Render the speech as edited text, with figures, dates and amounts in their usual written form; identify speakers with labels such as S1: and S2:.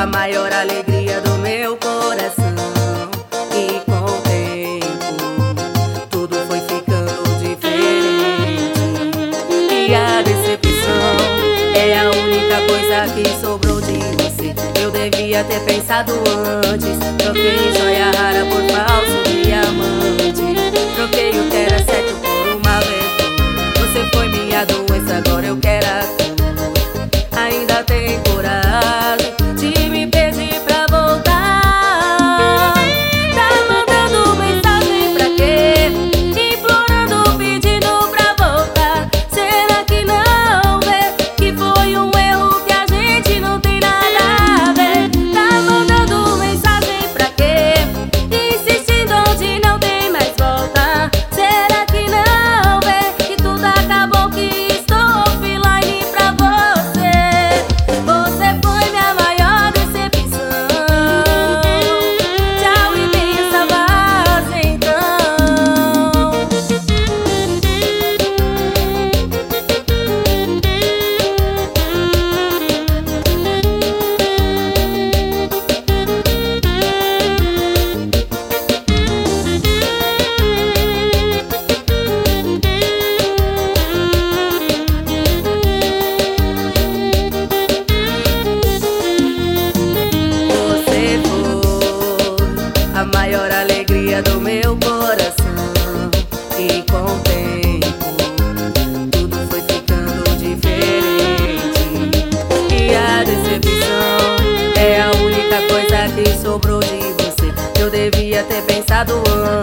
S1: a maior alegria do meu coração. E com o tempo tudo foi ficando diferente. E a decepção é a única coisa que sobrou de você. Eu devia ter pensado antes. Troquei joia rara por falso diamante. Troquei o que era certo por uma vergonha. Você foi minha doença, agora eu quero a cura. Ainda tem coragem de me pedir pra voltar? Tá mandando mensagem pra quê? Implorando, pedindo pra voltar. Será que não vê que foi um erro, que a gente não tem nada a ver? Tá mandando mensagem pra quê? Insistindo onde não tem mais volta. Será que não vê que tudo acabou, que estou offline pra você? Você foi minha maior decepção. Tchau e pensa, vaza então. Você foi a maior alegria do meu coração. E com o tempo tudo foi ficando diferente. E a decepção é a única coisa que sobrou de você. Eu devia ter pensado antes.